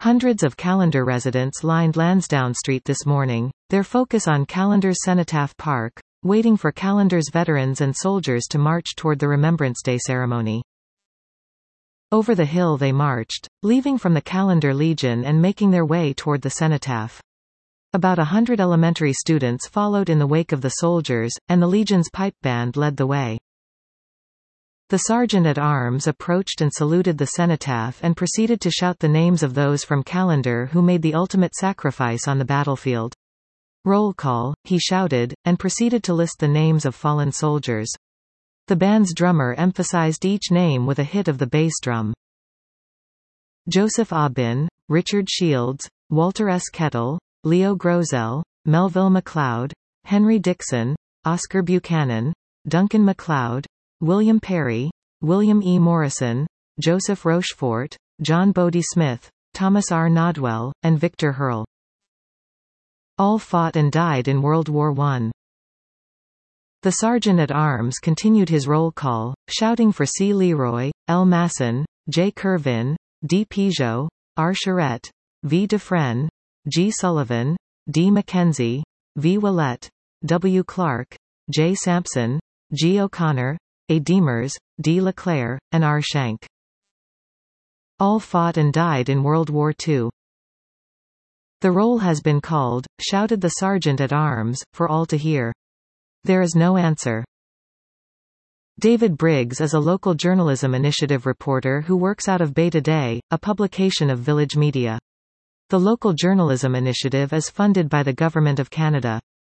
Hundreds of Callander residents lined Lansdowne Street this morning, their focus on Callander's Cenotaph Park, waiting for Callander's veterans and soldiers to march toward the Remembrance Day ceremony. Over the hill they marched, leaving from the Callander Legion and making their way toward the cenotaph. About 100 elementary students followed in the wake of the soldiers, and the Legion's pipe band led the way. The sergeant-at-arms approached and saluted the cenotaph and proceeded to shout the names of those from Callander who made the ultimate sacrifice on the battlefield. "Roll call," he shouted, and proceeded to list the names of fallen soldiers. The band's drummer emphasized each name with a hit of the bass drum. Joseph Aubin, Richard Shields, Walter S. Kettle, Leo Grosel, Melville McLeod, Henry Dixon, Oscar Buchanan, Duncan McLeod, William Perry, William E. Morrison, Joseph Rochefort, John Bodie Smith, Thomas R. Nodwell, and Victor Hurl. All fought and died in World War I. The sergeant-at-arms continued his roll call, shouting for C. Leroy, L. Masson, J. Kervin, D. Pigeot, R. Charette, V. Dufresne, G. Sullivan, D. Mackenzie, V. Willett, W. Clark, J. Sampson, G. O'Connor, A. Demers, D. Leclerc, and R. Schenck. All fought and died in World War II. "The roll has been called," shouted the sergeant-at-arms, for all to hear. There is no answer. David Briggs is a local journalism initiative reporter who works out of Beta Day, a publication of Village Media. The local journalism initiative is funded by the Government of Canada.